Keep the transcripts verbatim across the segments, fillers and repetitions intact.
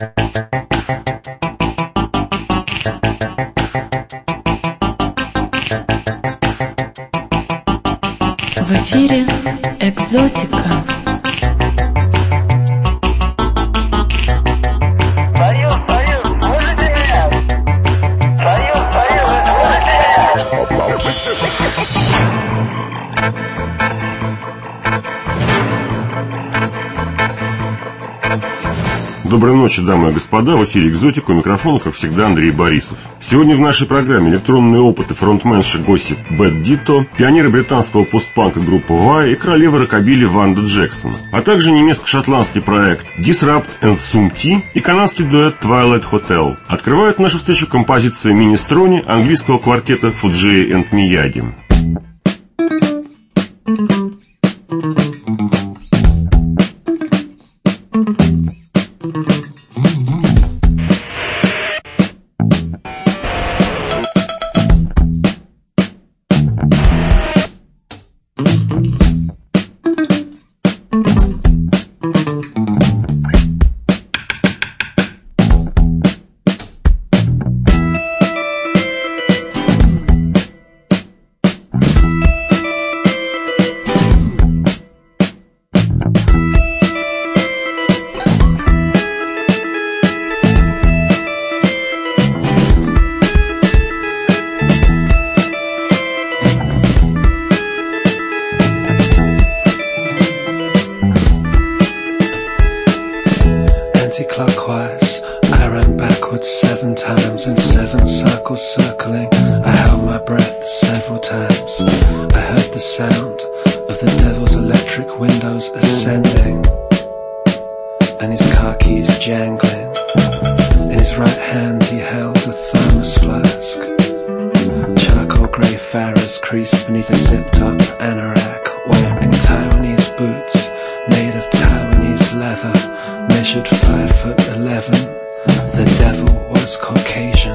В эфире «Экзотика». Союз, Союз, слышите меня? Союз, Союз, слышите меня? Доброй ночи, дамы и господа. В эфире «Экзотика», у микрофона, как всегда, Андрей Борисов. Сегодня в нашей программе электронные опыты фронтменши Gossip Bad Ditto, пионеры британского постпанка группы Why и королева рокобили Ванда Джексон, а также немецко-шотландский проект Disrupt and Sum Tea и канадский дуэт Twilight Hotel. Открывают нашу встречу композиция «Министрони» английского квартета Фуджии энд Мияги. Clockwise, I ran backwards seven times in seven circles circling. I held my breath several times. I heard the sound of the devil's electric windows ascending, and his car keys jangling. In his right hand he held a thermos flask. Charcoal grey Farrah's creased beneath a zipped-up anorak, wearing Taiwanese boots made of Taiwanese leather. Measured five foot eleven. The devil was Caucasian.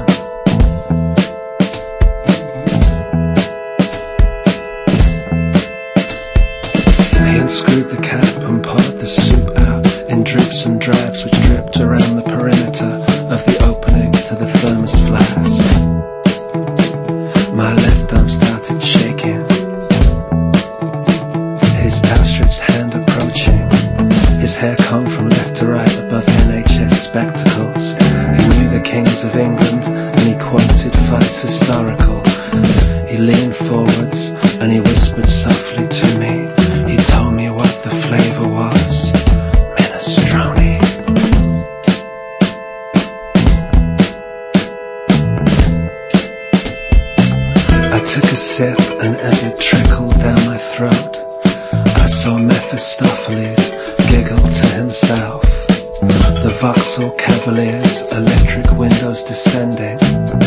He unscrewed the cap and poured the soup out in drips and drabs which dripped around the perimeter of the opening to the thermos flask. My left arm started shaking, his outstretched hand approaching. His hair combed from left to right above N H S spectacles. He knew the kings of England and he quoted fights historical. He leaned forwards and he whispered softly to me. He told me what the flavour was. Minestrone. I took a sip and as it trickled down my throat, I saw Mephistopheles giggle to himself. The Vauxhall Cavaliers, electric windows descending,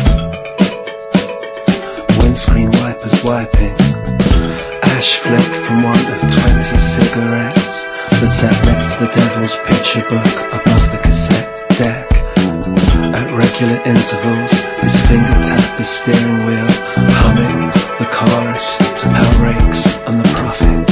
windscreen wipers wiping, ash flick from one of twenty cigarettes that sat next to the devil's picture book above the cassette deck. At regular intervals, his finger tapped the steering wheel, humming the chorus to Pal Rakes and the Prophets.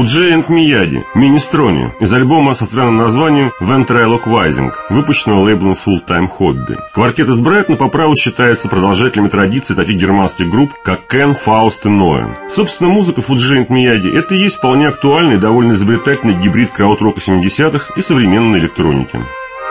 Фуджи энд Мияги, Министрони, из альбома со странным названием Ventriloquizing, выпущенного лейблом Full Time Hobby. Квартет из Брайтона по праву считается продолжателями традиций таких германских групп, как Кен, Фауст и Ноэн. Собственно, музыка Фуджи энд Мияги — это и есть вполне актуальный и довольно изобретательный гибрид краудрока семидесятых и современной электроники.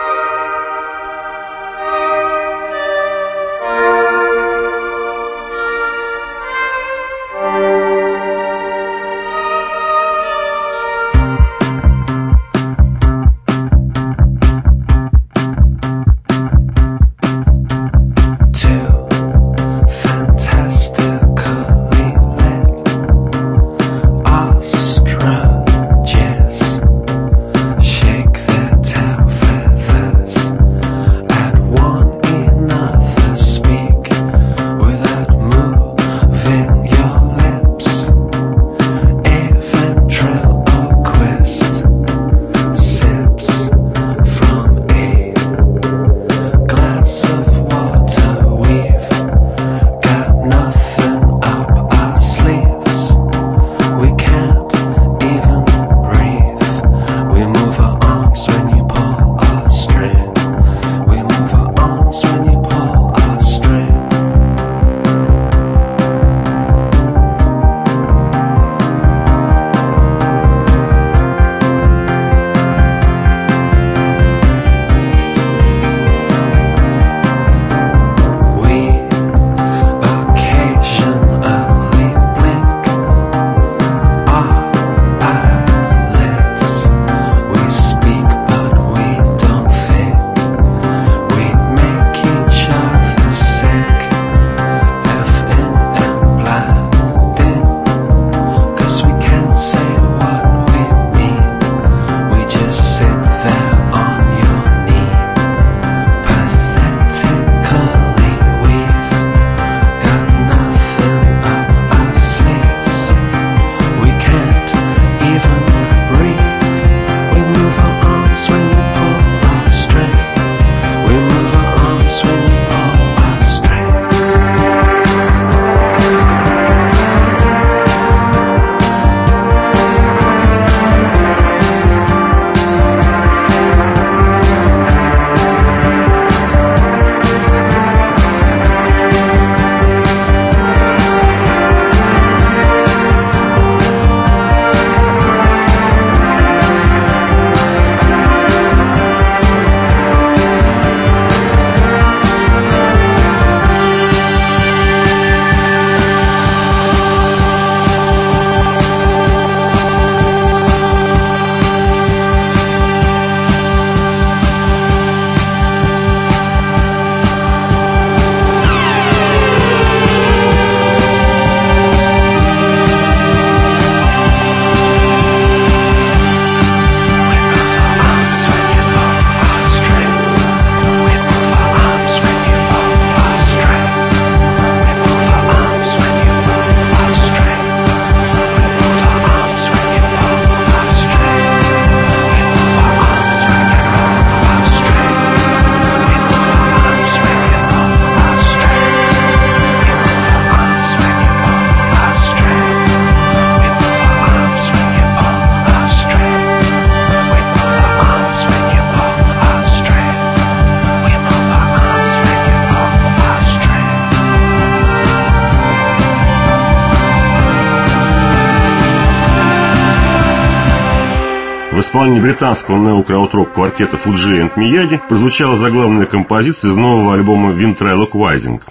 В исполнении британского неокрауд-рок квартета Фуджи энд Мияги прозвучала заглавная композиция из нового альбома Ventriloquizing.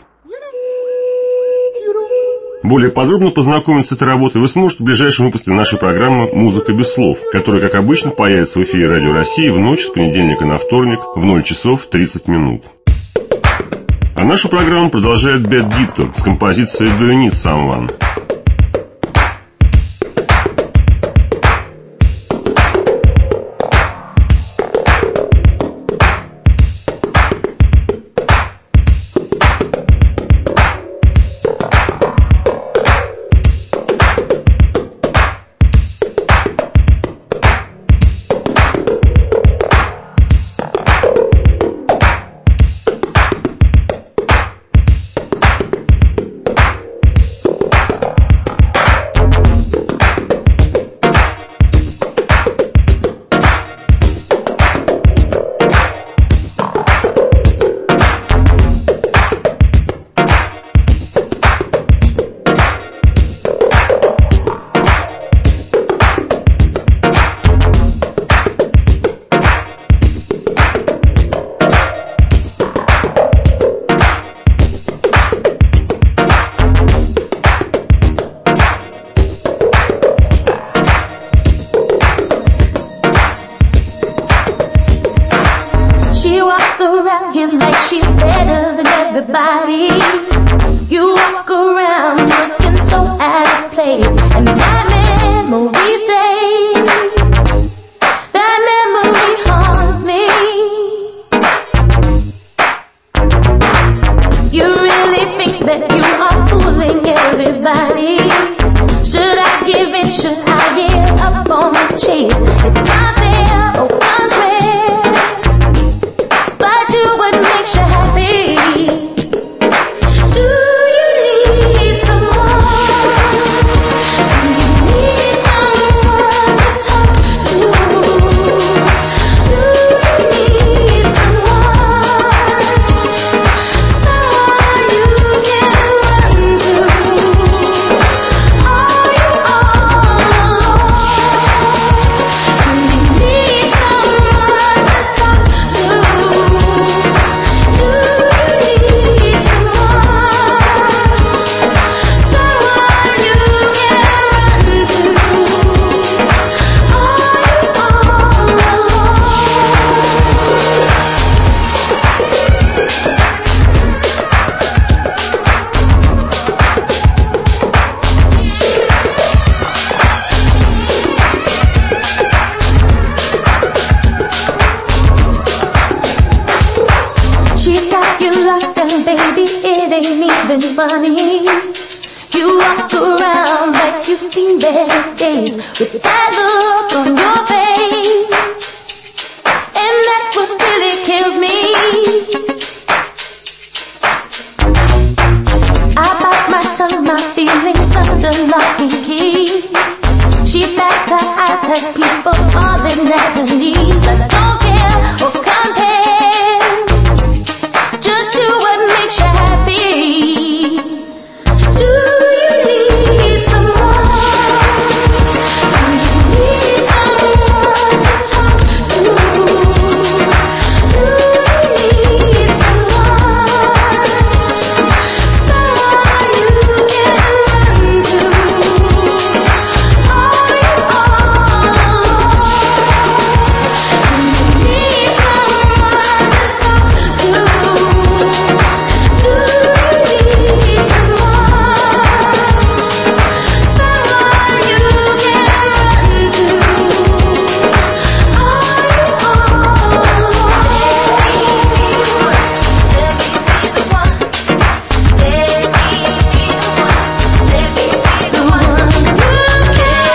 Более подробно познакомиться с этой работой вы сможете в ближайшем выпуске нашей программы «Музыка без слов», которая, как обычно, появится в эфире Радио России в ночь с понедельника на вторник в ноль часов тридцать минут. А нашу программу продолжает Bad Ditto с композицией «Do You Need Someone?». everybody. You walk around looking so out of place, and that memory stays. That memory haunts me. You really think that you are fooling everybody? Should I give in? Should I give up on the chase? It's not there, oh unfair, but you would make you happy. Do you need someone? Do you need someone to talk to? Do you need someone? Someone you can run to? Are you all alone? Do you need someone to talk to? Do you need someone? Someone you can run to? Are you all She got you locked and baby, it ain't even funny. You walk around like you've seen better days, with that look on your face, and that's what really kills me. I bite my tongue, my feelings under lock and key. She bats her eyes, has people falling at her knees. I don't care or compare, just do what makes you happy. Do you need someone? Do you need someone to talk to? Do you need someone? Someone you can run to? Are you all alone? Do you need someone to talk to? Do you need someone? Someone you can run to? Are you all alone? The one you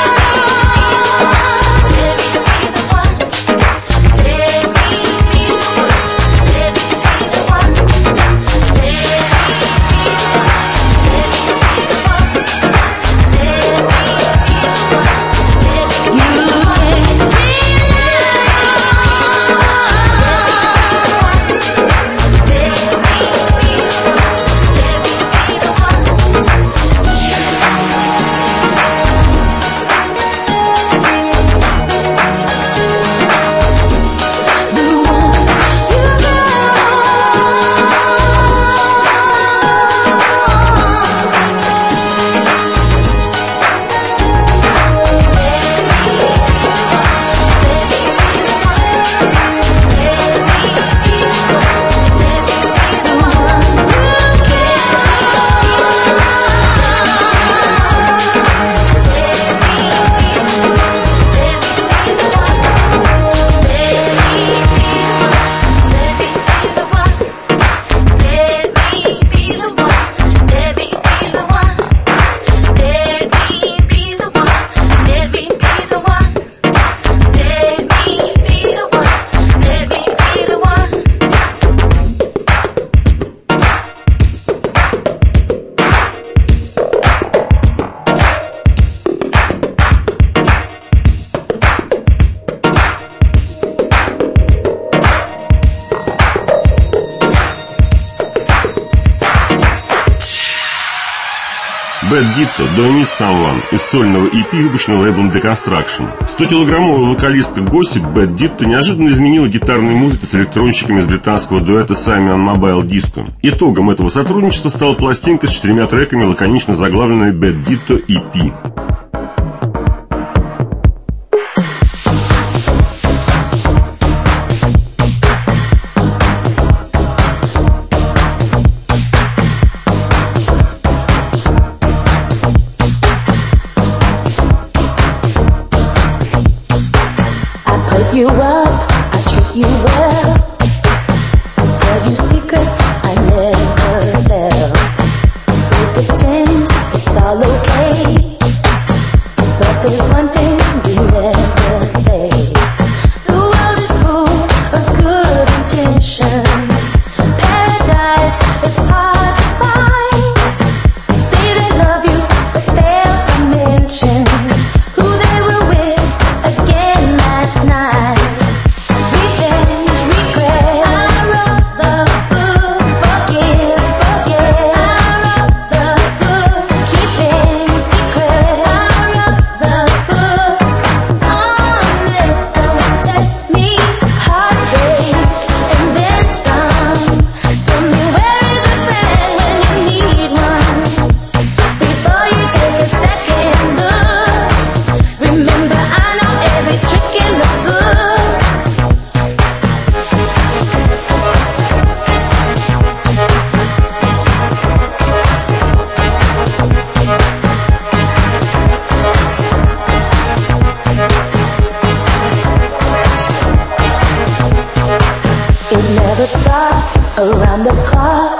Bad Ditto, Do You Need Someone из сольного и пи, выпущенного лейблом Deconstruction. стокилограммовая вокалистка Gossip Bad Ditto неожиданно изменила гитарную музыку с электронщиками из британского дуэта Simian Mobile Disco. Итогом этого сотрудничества стала пластинка с четырьмя треками, лаконично заглавленной Bad Ditto и пи. around the clock.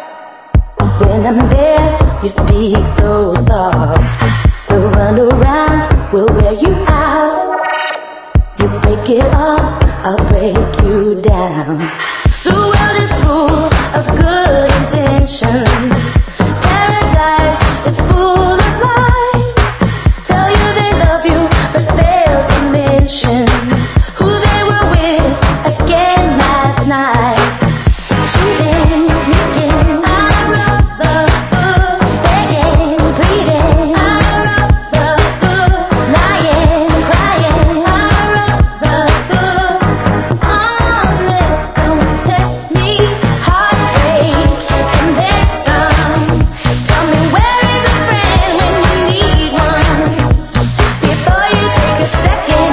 When I'm there, you speak so soft. The run around will wear you out. You break it off, I'll break you down. The world is full of good intentions. Paradise is full of lies. Tell you they love you, but fail to mention who they were with again last night. Cheating, sneaking, I wrote the book. Begging, pleading, I wrote the book. Lying, crying, I wrote the book. On it, don't test me. Heartbreak, and then some. Tell me where is a friend when you need one? Before you take a second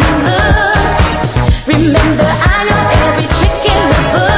look, remember I know every trick in the book.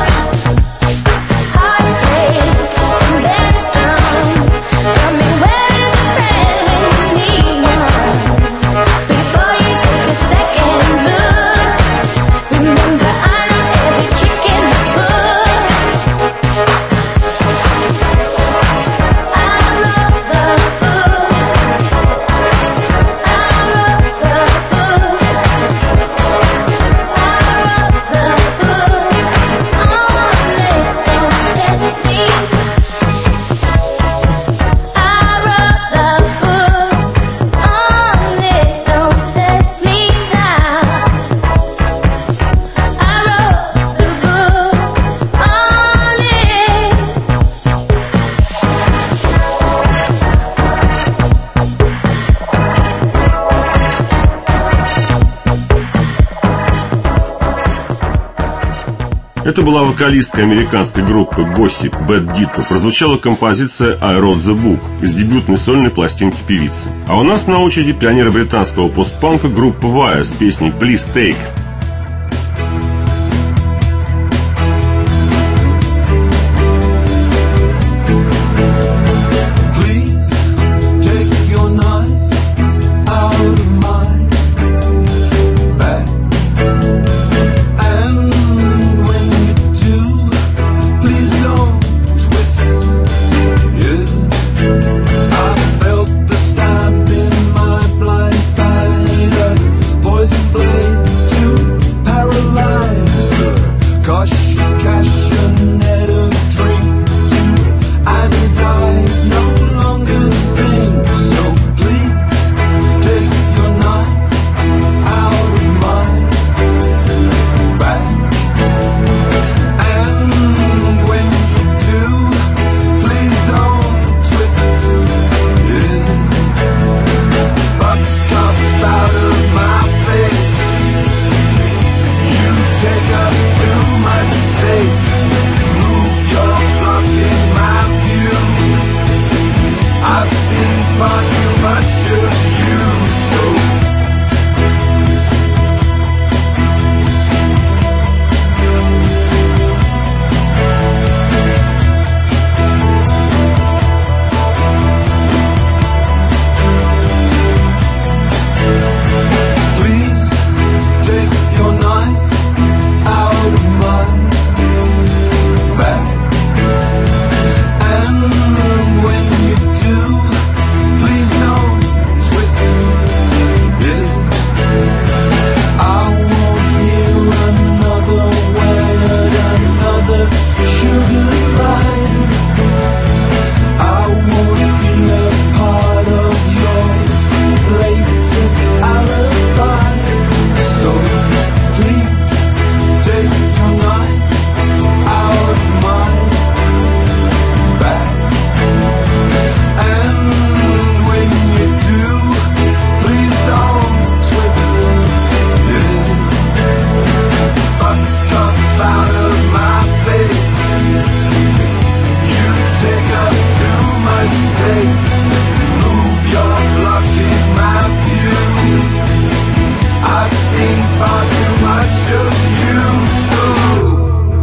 Это была вокалистка американской группы Gossip Bad Ditto. Прозвучала композиция «I Wrote the Book» из дебютной сольной пластинки певицы. А у нас на очереди пионеры британского постпанка группа Wire с песней «Please Take». Poison blade to face. Move your block in my view. I've seen far too much of you, so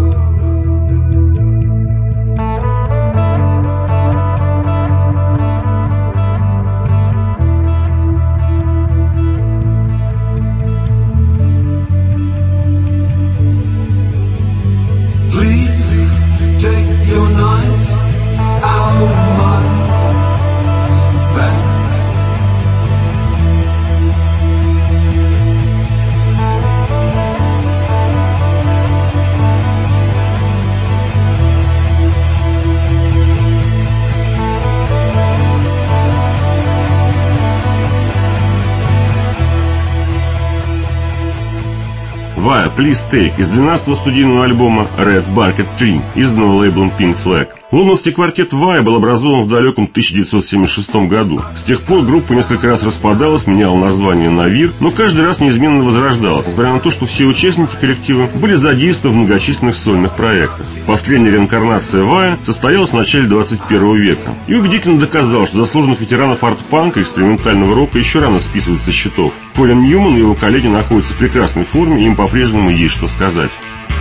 Via, Please Take из двенадцатого студийного альбома Red Barket Tree, изданного лейблом Pink Flag. Лондонский квартет Via был образован в далеком тысяча девятьсот семьдесят шестом году. С тех пор группа несколько раз распадалась, меняла название на Вир, но каждый раз неизменно возрождалась, несмотря на то, что все участники коллектива были задействованы в многочисленных сольных проектах. Последняя реинкарнация Via состоялась в начале двадцать первого века и убедительно доказала, что заслуженных ветеранов арт-панка и экспериментального рока еще рано списывать со счетов. Колин Ньюман и его коллеги находятся в прекрасной форме, и им по-прежнему есть что сказать.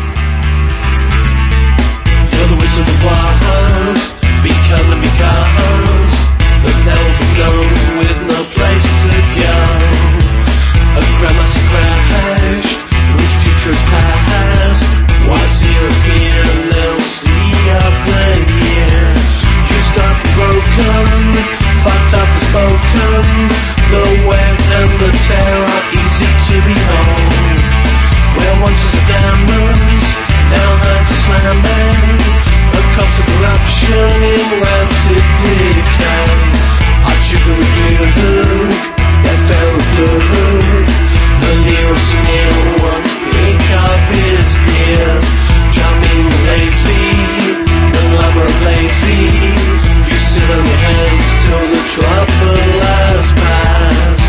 Because, because the now begun with no place to go. A grandma's crashed, whose future's past. Was here a fear, now sea of the year. Used up, broken, fucked up, spoken. The wear and the tear are easy to behold. Where once was a diamonds, now that's slamming. A cult of corruption in rancid decay. Our sugary blue, that fairy fluke. The lyrics near once pink of his beers. Drumming lazy, the lover of lazy. You sit on your hands till the trouble has passed.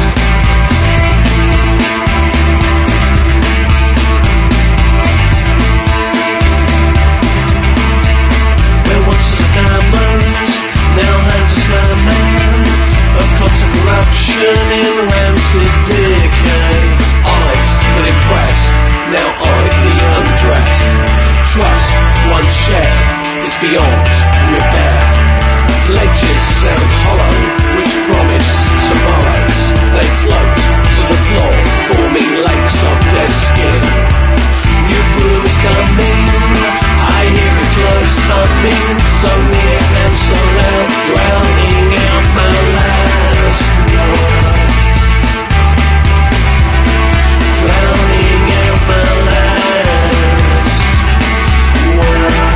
Diamonds, now hands slamming. A cult of corruption in rancid decay. Eyes but impressed, now idly undressed. Trust once shared is beyond repair. Ledges sound hollow, which promise tomorrows. They float to the floor, forming lakes of dead skin. New boom is coming, I hear it close humming, so near and so loud, drowning out my last word. Drowning out my last words.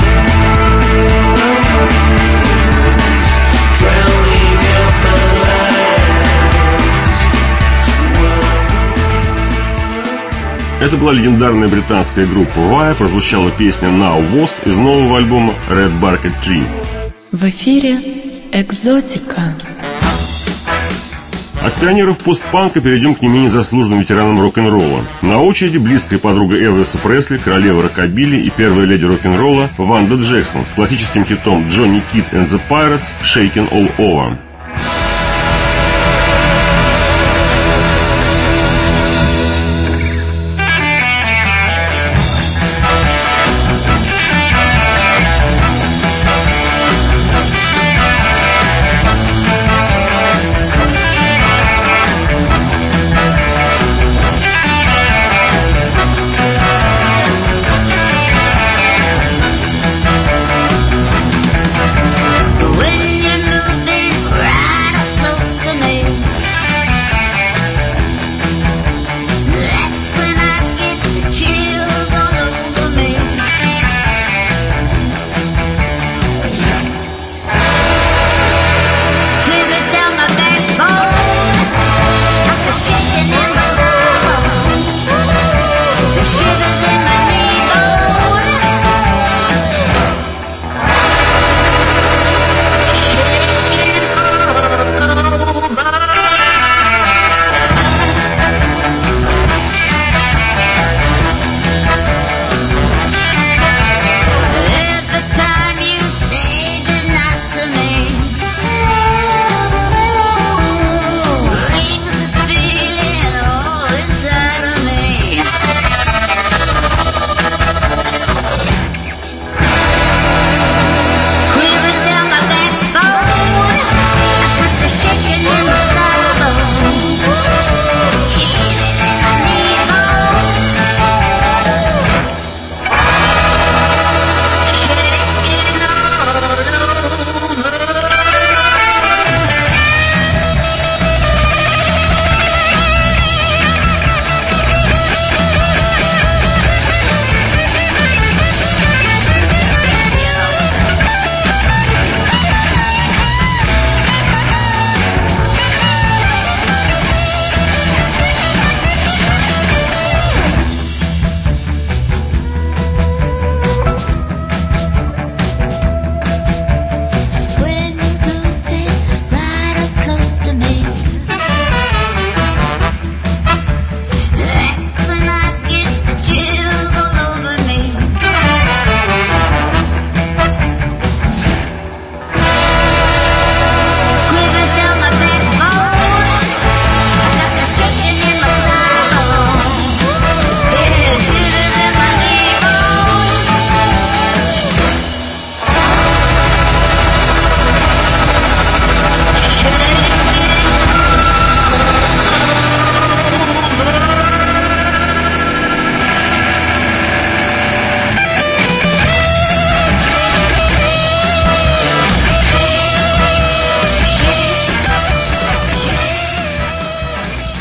Drowning out my last words. Это была легендарная британская группа Via, прозвучала песня Now Was из нового альбома Red Barket Tree. В эфире «Экзотика». От пионеров постпанка перейдем к не менее заслуженным ветеранам рок-н-ролла. На очереди близкая подруга Элвиса Пресли, королева рокобили и первая леди рок-н-ролла Ванда Джексон с классическим хитом Johnny Kidd and the Pirates «Shakin' All Over». When you're moving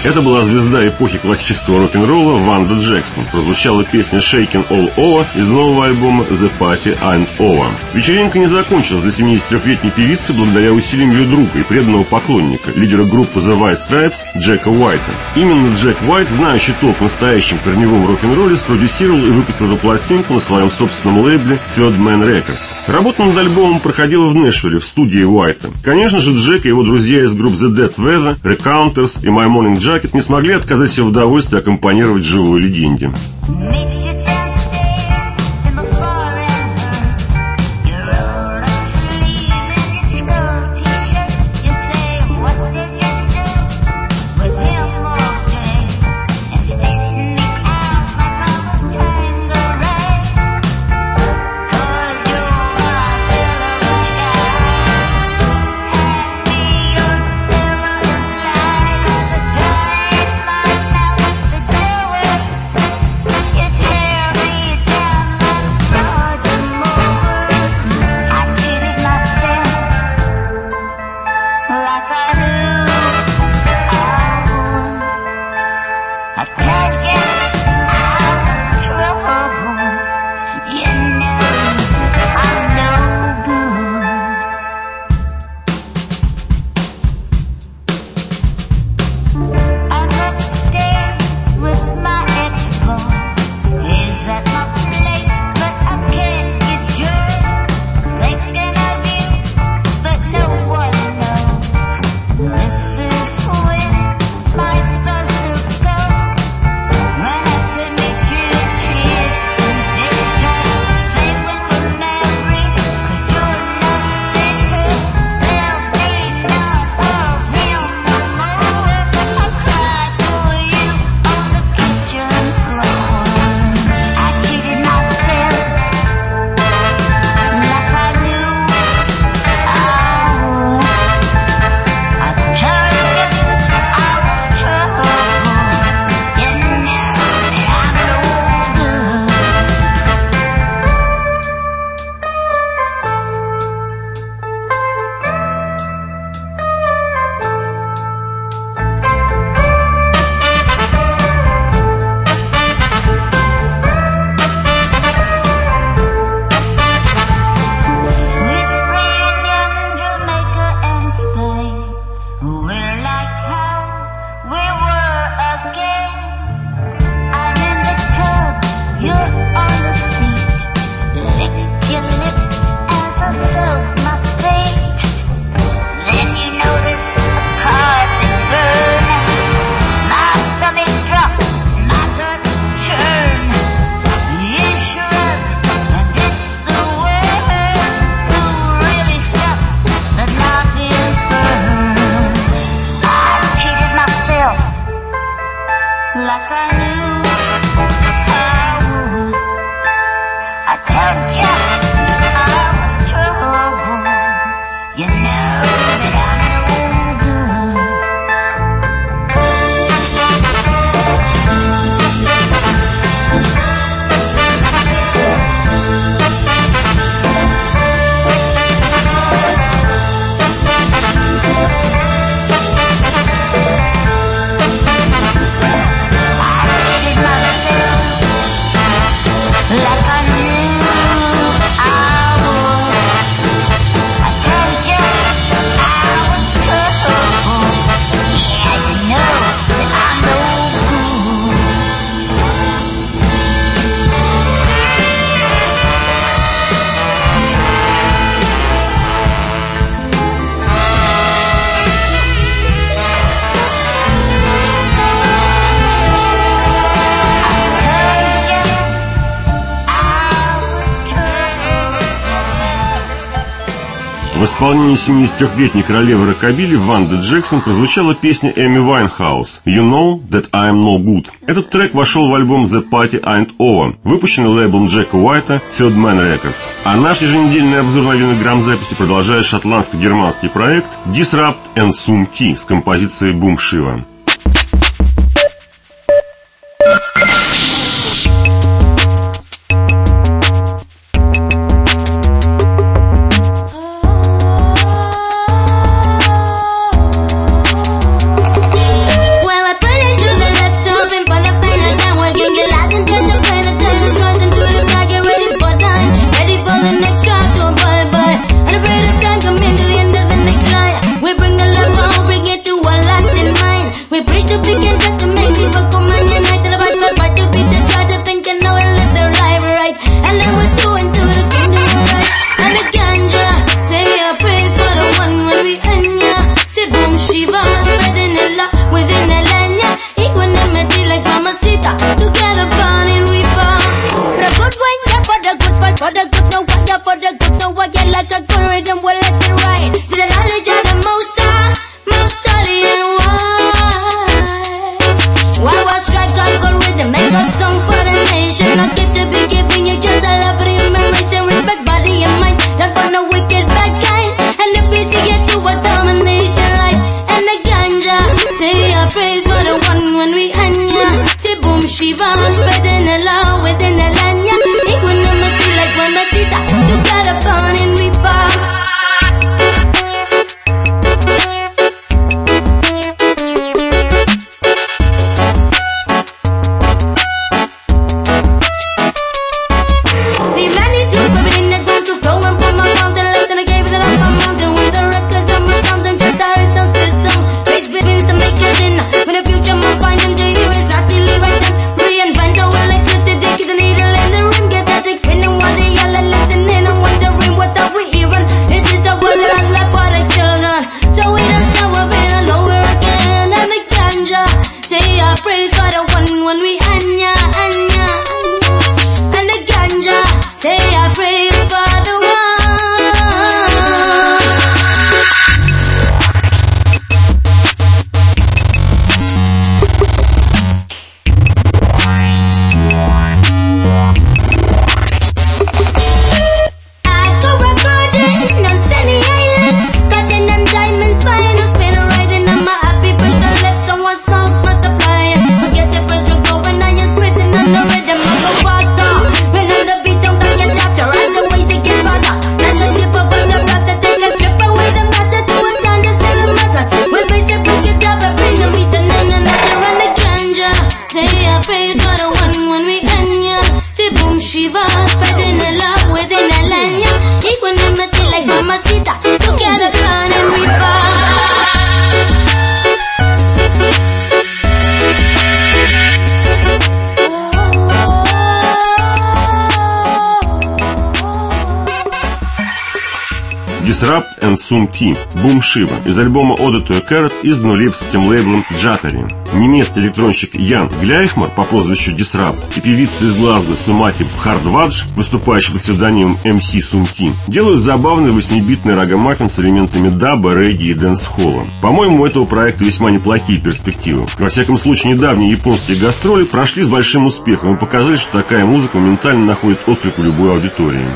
Это была звезда эпохи классического рок-н-ролла Ванда Джексон. Прозвучала песня «Shakin' All Over» из нового альбома «The Party Ain't Over». Вечеринка не закончилась для семидесятитрёхлетней певицы благодаря усилиям ее друга и преданного поклонника, лидера группы The White Stripes Джека Уайта. Именно Джек Уайт, знающий толк в настоящем корневом рок-н-ролле, спродюсировал и выпустил эту пластинку на своем собственном лейбле Third Man Records. Работа над альбомом проходила в Нэшвилле, в студии Уайта. Конечно же, Джек и его друзья из групп The Dead Weather, Recounters и My Morning Jacket не смогли отказать себе в удовольствии аккомпанировать живой легенде. В исполнении семидесятитрёхлетней королевы рокобили Ванды Джексон прозвучала песня Эми Вайнхаус «You Know That I'm No Good». Этот трек вошел в альбом «The Party Ain't Over», выпущенный лейблом Джека Уайта Third Man Records. А наш еженедельный обзор новинок грамзаписи продолжает шотландско-германский проект Disrupt and Sum Tea с композицией Boom Shiva. Well, I put used to pick and touch to make people come on your night. Till about five, five to beat the judge, I think you know I live the life right. And then we're doing to the kingdom right. And the ganja, say a praise for the one when we end ya. Say boom shiva, spreading the love within the land, yeah. Equanimity like Mamacita, together born in river. For the good wine, yeah, for the good fight, for the good no what, yeah, for the good no what, yeah, like a good rhythm, we'll let it ride. To the knowledge of the most high, most study and wise. Why was strike a good rhythm, make a song for the nation. I get to be giving you just a love for your memories and respect body and mind. Not for no wicked bad kind. And if we see it do a domination like. And the ganja, say a praise for the one when we end ya. Say boom shiva, spreading the love within the land, yeah. Equanimity like Mamacita, together born in river. The magnitude of everything that going to flow and from my mountain left and I gave it up a mountain with the records of my sound and just our sound system. Raise business to make it in. When the future man find and they hear it's not really right then. Reinvent our electricity, kiss the needle and the rim, get that spinning while they yell and listening and wondering what are we hearing. Is this a world that I left for the children? So we just never been lower again. And the ganja, say our praise for the one when we anya, anya. And the ganja, say I praise for the one. I go recording on sunny islands, cutting them diamonds, buying a spinner, riding on my happy person. Let someone songs for supply. Forget the first will go when I am spitting on the rhythm. I go faster. When on the beat, don't get after. As the ways it get farther. Not just slip up on the blast to take a strip away the matter to a stand the seven mattress. Well, basic break it up, I bring the meat and then another run the ganja. Say a praise for the one when we end ya. Say boom shiva, spreading the love within the land, yeah. Equanimity like Mamacita, together born in river. Disrupt and Sum T, Boom Shiva, из альбома Oda to a Carrot, изданного лейпцигским лейблом Jattery. Немецкий электронщик Ян Гляйхмар по прозвищу Disrupt и певица из Глазго Сумати Бхардвадж, выступающая под псевдонимом эм си Sum T, делают забавный восьмибитный рагамаффин с элементами даба, регги и дэнс-холла. По-моему, у этого проекта весьма неплохие перспективы. Во всяком случае, недавние японские гастроли прошли с большим успехом и показали, что такая музыка моментально находит отклик у любой аудитории.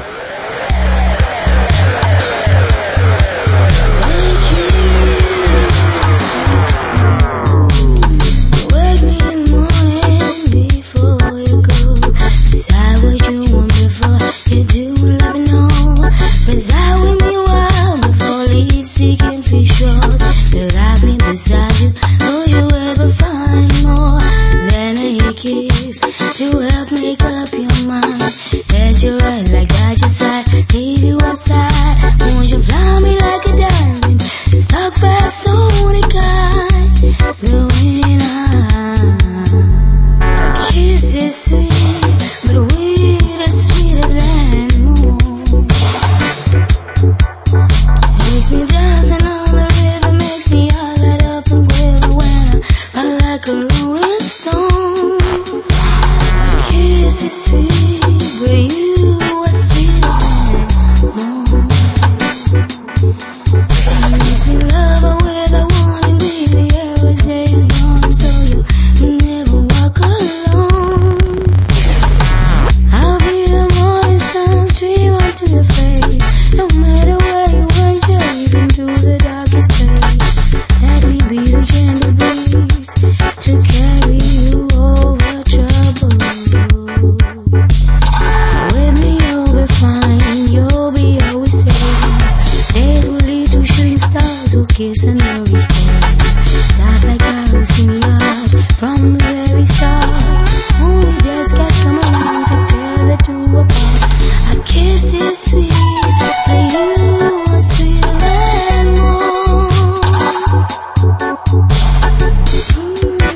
Mm.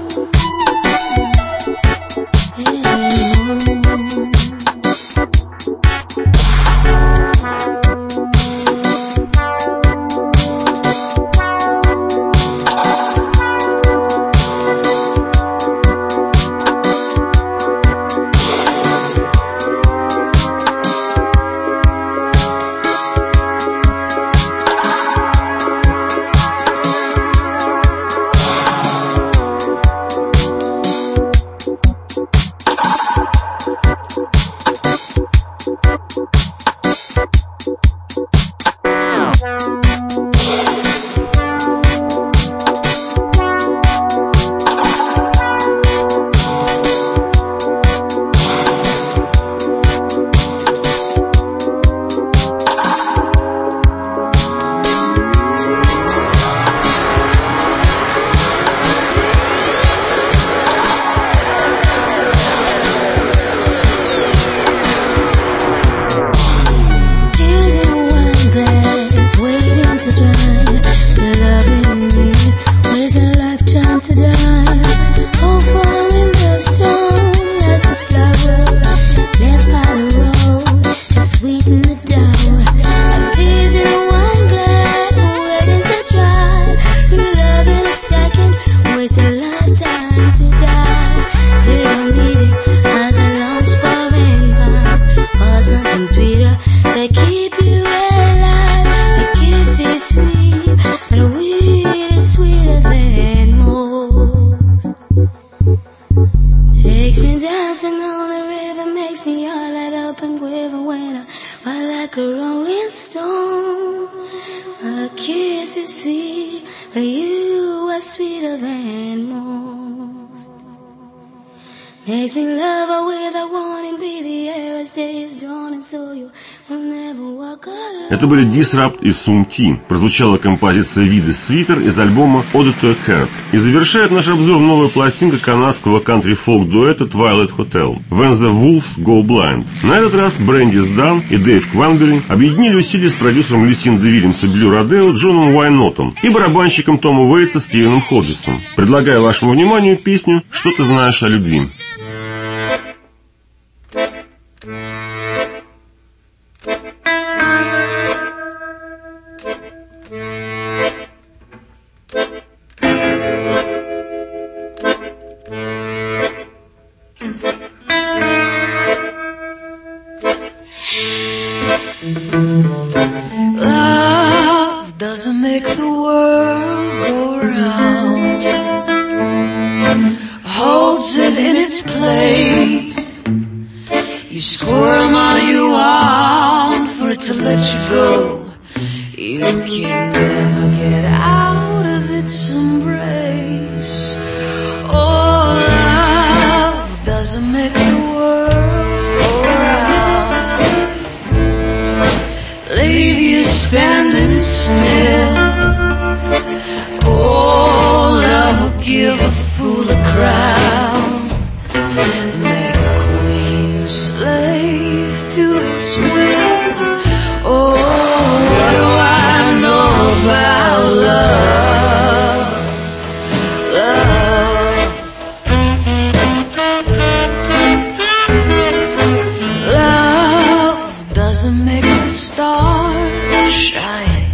taste is sweet, but you are sweeter than most. Makes me love her without wanting, breathe the air as day is dawning, so you will never walk alone. Это были Disrupt и Sum T. Прозвучала композиция Виды Свитер из альбома Ode to a Cat. И завершает наш обзор новая пластинка канадского кантри-фолк-дуэта Twilight Hotel When the Wolves Go Blind. На этот раз Брендис Дан и Дэйв Кванбери объединили усилия с продюсером Люсинды Вильямс и Блю Родео Джоном Уайнотом и барабанщиком Тома Уэйтса Стивеном Ходжесом. Предлагаю вашему вниманию песню «Что ты знаешь о любви». Love doesn't make the world go round, holds it in its place. You squirm all you want for it to let you go. You can never get out of its embrace. Oh, love doesn't make the world go round, leave you standing still. Oh, love will give a fool a crown, make a queen slave to its will. Oh, what do I know about love? Love, love doesn't make the stars shine.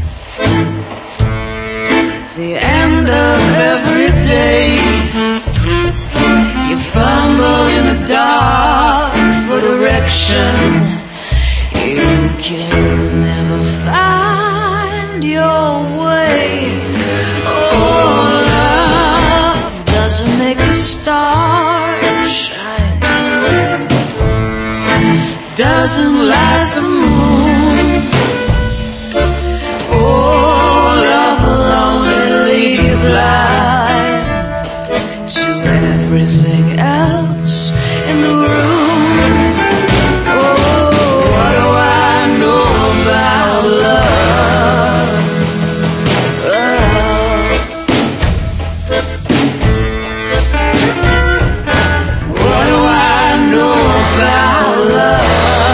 The end of every day, you fumble in the dark for direction. You can never find your way. Oh, love doesn't make the stars shine, doesn't light the moon. Oh, love will only leave you blind to everything else in the room. Oh, what do I know about love? Love. What do I know about love?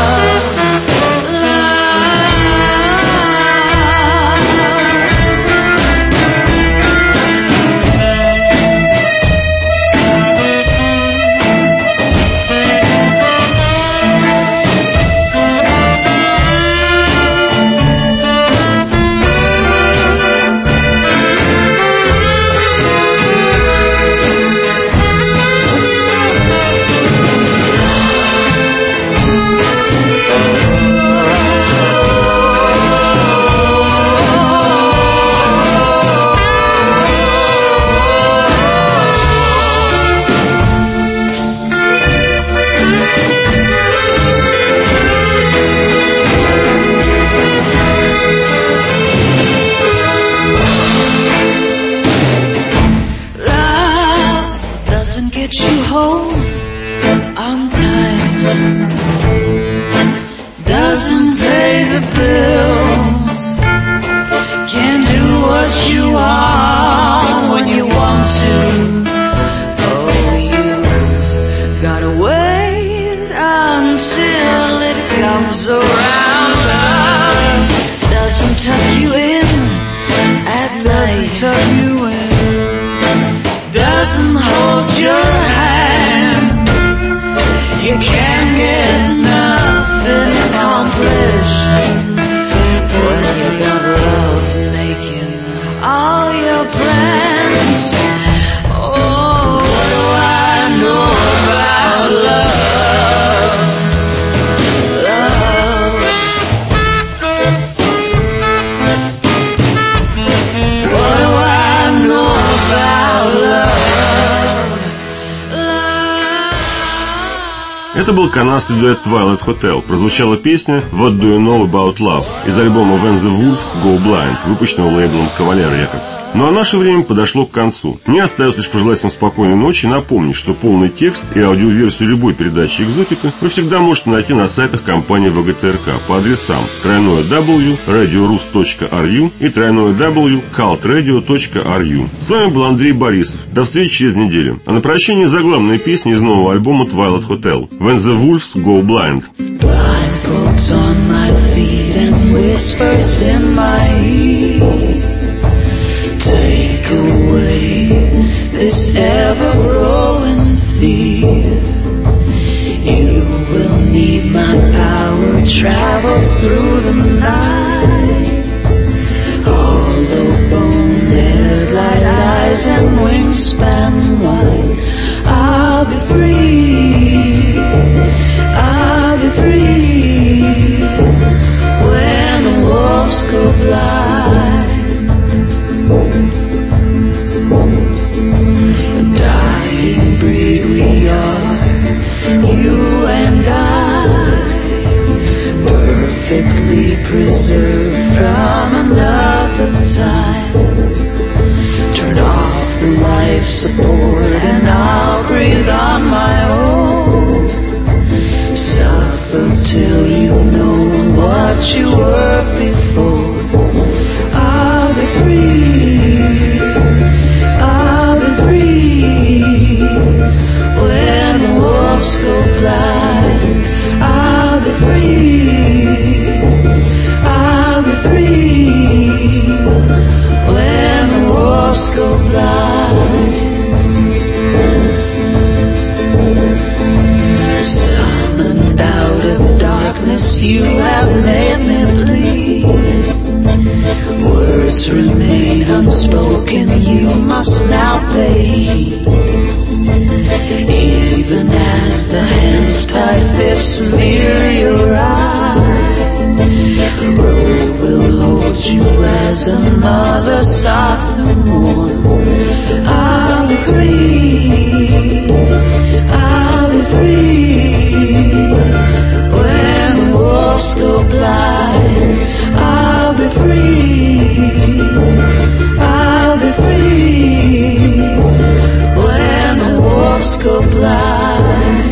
Doesn't hold your hand. You can't get nothing accomplished when you got love making all your plans. Oh, what do I know about love? Love. What do I Это был канадский дуэт Twilight Hotel. Прозвучала песня What Do You Know About Love из альбома When the Wolves Go Blind, выпущенного лейблом Cavalier Records. Ну а наше время подошло к концу. Мне остается лишь пожелать вам спокойной ночи и напомнить, что полный текст и аудиоверсию любой передачи «Экзотика» вы всегда можете найти на сайтах компании вэ гэ тэ эр ка по адресам тройное дабл ю точка радиорус точка ар ю и тройное дабл ю точка калт радио точка ар ю. С вами был Андрей Борисов. До встречи через неделю. А на прощание заглавная песня из нового альбома Twilight Hotel When the Wolves Go Blind. Blindfolds on my feet and whispers in my ear. Take away this ever-growing fear. You will need my power, travel through the night. Hollow bone, headlight eyes and wingspan wide. I'll be free, I'll be free when the wolves go blind. A dying breed we are, you and I, perfectly preserved from another time. Turn off the life support and I'll breathe on my own. Suffer till you know what you were before. I'll be free, I'll be free when the wolves go blind. I'll be free, I'll be free when the wolves go blind. Summoned out of darkness, you have made me bleed. Words remain unspoken, you must now pay heed. Even as the hands tight fists mirror your eye, the road will hold you as a mother soft and warm. I'll be free, I'll be free when the wolves go blind. I'll be free, I'll be free when the wolves go blind.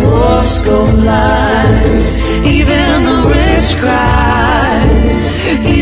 Go blind, even the rich cry.